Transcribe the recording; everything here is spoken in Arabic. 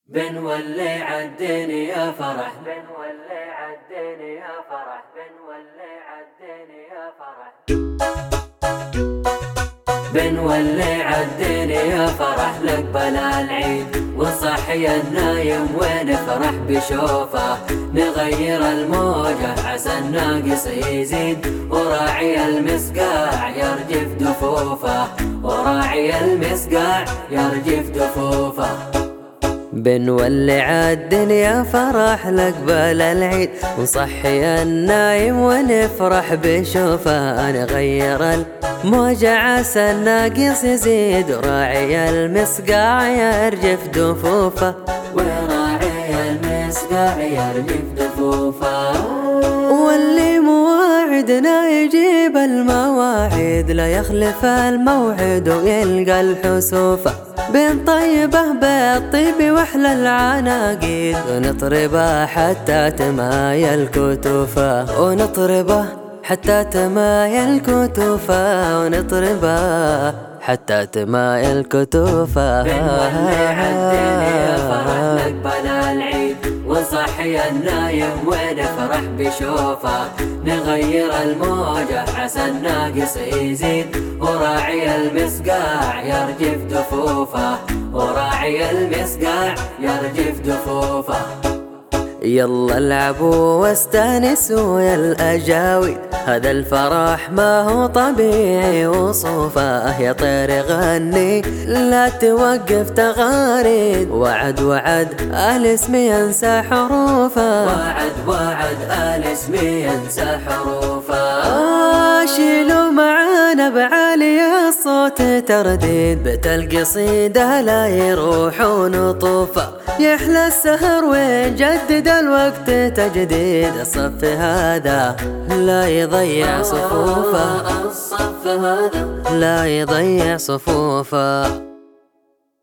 بنولي عالدنيا فرح، بنولي عالدنيا فرح، بنولي عالدنيا فرح، بنولي عالدنيا فرح. نقبل العيد ونصحي النايم ونفرح بشوفه، نغير الموجة عسى الناقص يزيد، وراعي المسقاع يرجف دفوفه، وراعي المسقاع يرجف دفوفه. بنولي عالدنيا فرح نقبل العيد ونصحي النايم ونفرح بشوفه، نغير الموجة عسى الناقص يزيد، وراعي المسقاع يرجف دفوفه، وراعي المسقاع يرجف دفوفه. واللي مواعدنا يجيب المواعيد، لا يخلف الموعد ويلقى الحسوفه، بنطيبه بالطيب واحلى العناقيد، ونطربه حتى تمايل كتوفه، ونطربه حتى تمايل كتوفه، ونطربه حتى تمايل كتوفه. بنولي عالدنيا فرح نقبل العيد ونصحي النايم ونفرح بشوفه، نغير الموجة عسى الناقص يزيد، وراعي المسقاع يرجف دفوفه، وراعي المسقاع يرجف دفوفه. يلا العبوا واستانسوا يا الأجاويد، هذا الفرح ما هو طبيعي وصوفه، يا طير غني لا توقف تغاريد، وعد وعد الاسم ينسى حروفه، وعد وعد الاسم ينسى حروفه. شيلوا معانا بعالي الصوت ترديد، بيت القصيدة لا يروحون طوفه، يحلى السهر ويجدد الوقت تجديد، الصف هذا لا يضيع صفوفه، الصف هذا لا يضيع صفوفه.